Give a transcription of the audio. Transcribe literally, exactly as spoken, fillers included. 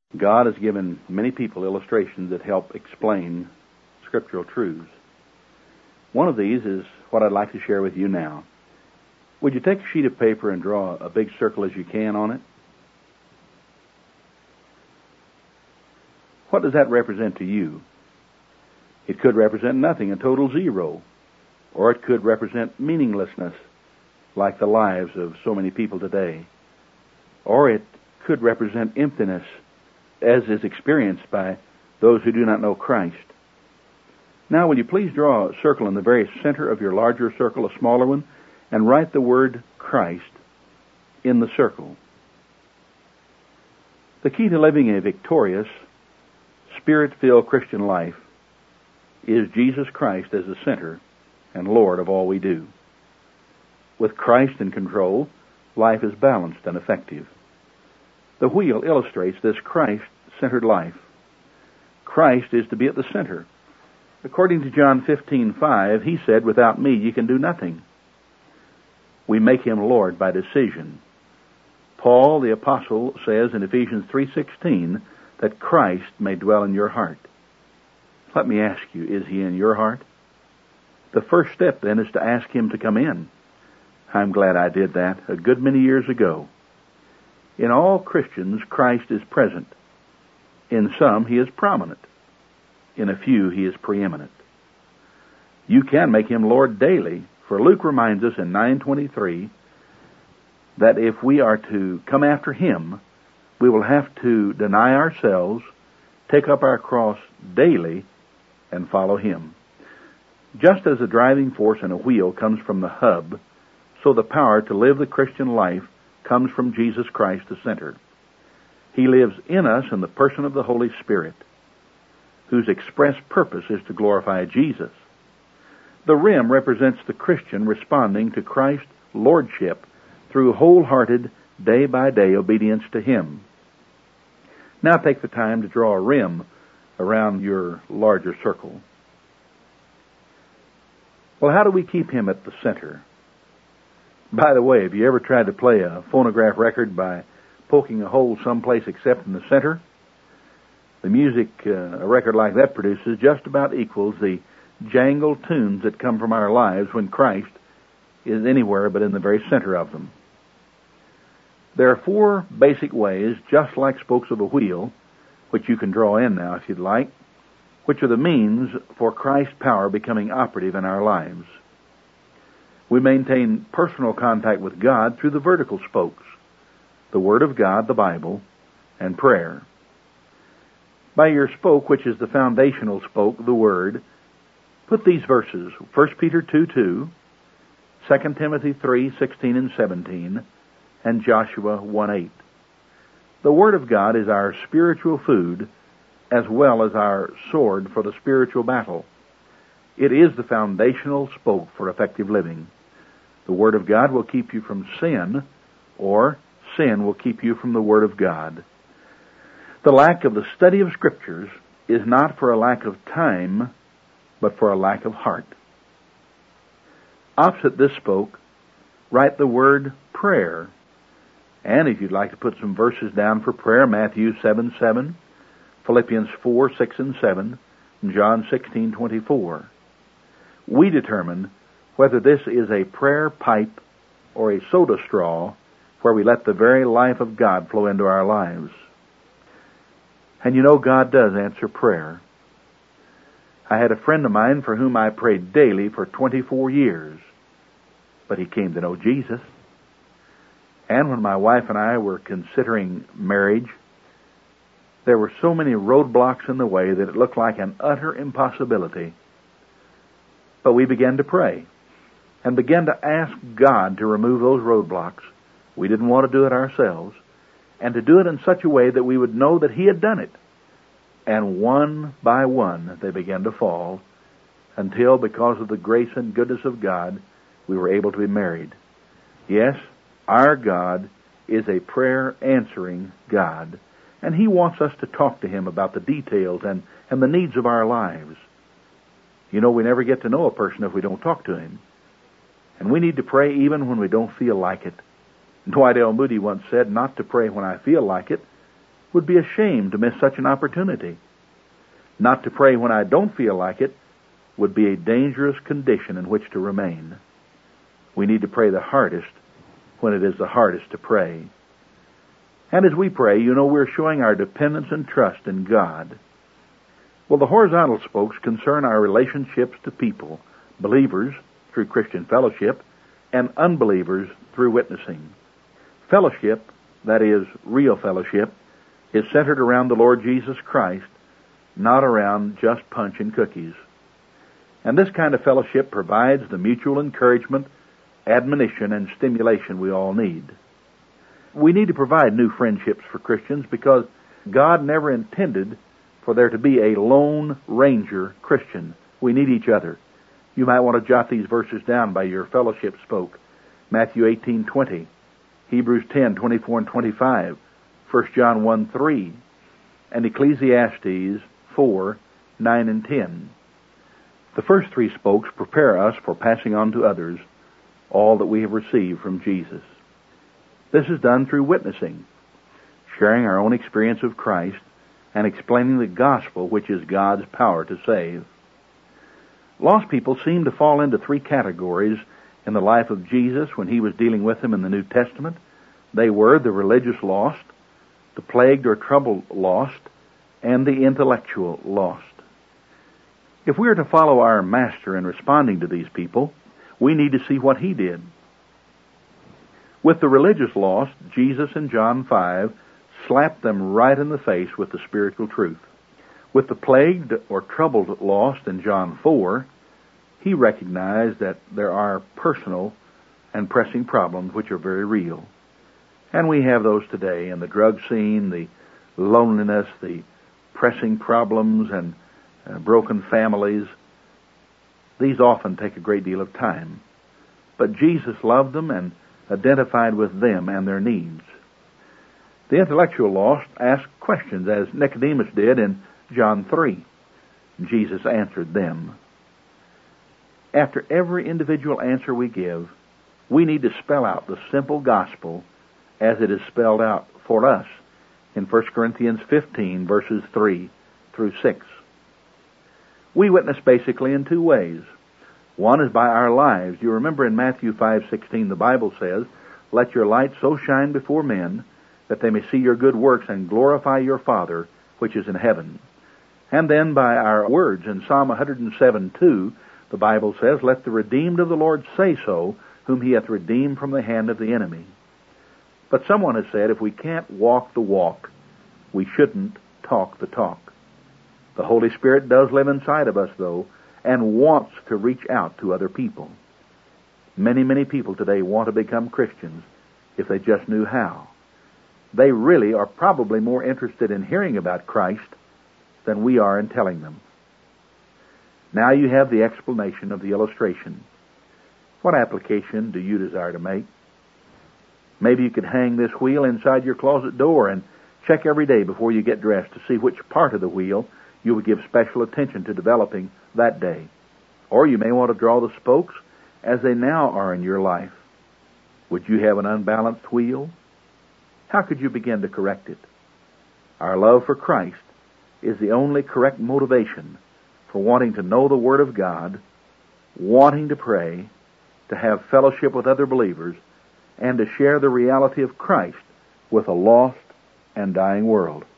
God has given many people illustrations that help explain scriptural truths. One of these is what I'd like to share with you now. Would you take a sheet of paper and draw a big circle as you can on it? What does that represent to you? It could represent nothing, a total zero. Or it could represent meaninglessness, like the lives of so many people today. Or it could represent emptiness, as is experienced by those who do not know Christ. Now, will you please draw a circle in the very center of your larger circle, a smaller one, and write the word Christ in the circle. The key to living a victorious, Spirit-filled Christian life is Jesus Christ as the center and Lord of all we do. With Christ in control, life is balanced and effective. The wheel illustrates this Christ-centered life. Christ is to be at the center. According to John fifteen five, he said, "Without me you can do nothing." We make him Lord by decision. Paul the apostle says in Ephesians three sixteen that Christ may dwell in your heart. Let me ask you, is he in your heart? The first step then is to ask him to come in. I'm glad I did that a good many years ago. In all Christians, Christ is present. In some, he is prominent. In a few, he is preeminent. You can make him Lord daily, for Luke reminds us in nine twenty-three that if we are to come after him, we will have to deny ourselves, take up our cross daily, and follow him. Just as the driving force in a wheel comes from the hub, so the power to live the Christian life comes from Jesus Christ the center. He lives in us in the person of the Holy Spirit, whose express purpose is to glorify Jesus. The rim represents the Christian responding to Christ's lordship through wholehearted, day-by-day obedience to him. Now take the time to draw a rim around your larger circle. Well, how do we keep him at the center? By the way, have you ever tried to play a phonograph record by poking a hole someplace except in the center? The music uh, a record like that produces just about equals the jangled tunes that come from our lives when Christ is anywhere but in the very center of them. There are four basic ways, just like spokes of a wheel, which you can draw in now if you'd like, which are the means for Christ's power becoming operative in our lives. We maintain personal contact with God through the vertical spokes, the Word of God, the Bible, and prayer. By your spoke, which is the foundational spoke, the Word, put these verses, First Peter two two, Second Timothy three sixteen and seventeen, and Joshua one eight. The Word of God is our spiritual food as well as our sword for the spiritual battle. It is the foundational spoke for effective living. The Word of God will keep you from sin, or sin will keep you from the Word of God. The lack of the study of Scriptures is not for a lack of time, but for a lack of heart. Opposite this spoke, write the word prayer. And if you'd like to put some verses down for prayer, Matthew seven seven, Philippians four six and seven, and John sixteen twenty-four. We determine whether this is a prayer pipe or a soda straw where we let the very life of God flow into our lives. And you know, God does answer prayer. I had a friend of mine for whom I prayed daily for twenty-four years, but he came to know Jesus. And when my wife and I were considering marriage, there were so many roadblocks in the way that it looked like an utter impossibility. But we began to pray and began to ask God to remove those roadblocks. We didn't want to do it ourselves, and to do it in such a way that we would know that he had done it. And one by one they began to fall until, because of the grace and goodness of God, we were able to be married. Yes, our God is a prayer-answering God, and he wants us to talk to him about the details and, and the needs of our lives. You know, we never get to know a person if we don't talk to him. And we need to pray even when we don't feel like it. Dwight L. Moody once said, not to pray when I feel like it, would be ashamed to miss such an opportunity. Not to pray when I don't feel like it would be a dangerous condition in which to remain. We need to pray the hardest when it is the hardest to pray. And as we pray, you know, we're showing our dependence and trust in God. Well, the horizontal spokes concern our relationships to people, believers through Christian fellowship, and unbelievers through witnessing. Fellowship, that is, real fellowship, is centered around the Lord Jesus Christ, not around just punch and cookies. And this kind of fellowship provides the mutual encouragement, admonition, and stimulation we all need. We need to provide new friendships for Christians because God never intended for there to be a lone ranger Christian. We need each other. You might want to jot these verses down by your fellowship spoke. Matthew eighteen twenty, Hebrews ten twenty-four and twenty-five, First John one three, and Ecclesiastes four nine and ten. The first three spokes prepare us for passing on to others all that we have received from Jesus. This is done through witnessing, sharing our own experience of Christ, and explaining the gospel, which is God's power to save. Lost people seem to fall into three categories in the life of Jesus when he was dealing with them in the New Testament. They were the religious lost, the plagued or troubled lost, and the intellectual lost. If we are to follow our Master in responding to these people, we need to see what he did. With the religious lost, Jesus in John five slapped them right in the face with the spiritual truth. With the plagued or troubled lost in John four, he recognized that there are personal and pressing problems which are very real. And we have those today in the drug scene, the loneliness, the pressing problems, and uh, broken families. These often take a great deal of time. But Jesus loved them and identified with them and their needs. The intellectual lost asked questions, as Nicodemus did in John three. Jesus answered them. After every individual answer we give, we need to spell out the simple gospel as it is spelled out for us in First Corinthians fifteen, verses three through six. We witness basically in two ways. One is by our lives. You remember in Matthew five sixteen, the Bible says, "Let your light so shine before men that they may see your good works and glorify your Father which is in heaven." And then by our words in Psalm one hundred seven two, the Bible says, "Let the redeemed of the Lord say so, whom he hath redeemed from the hand of the enemy." But someone has said, if we can't walk the walk, we shouldn't talk the talk. The Holy Spirit does live inside of us, though, and wants to reach out to other people. Many, many people today want to become Christians if they just knew how. They really are probably more interested in hearing about Christ than we are in telling them. Now you have the explanation of the illustration. What application do you desire to make? Maybe you could hang this wheel inside your closet door and check every day before you get dressed to see which part of the wheel you would give special attention to developing that day. Or you may want to draw the spokes as they now are in your life. Would you have an unbalanced wheel? How could you begin to correct it? Our love for Christ is the only correct motivation for wanting to know the Word of God, wanting to pray, to have fellowship with other believers, and to share the reality of Christ with a lost and dying world.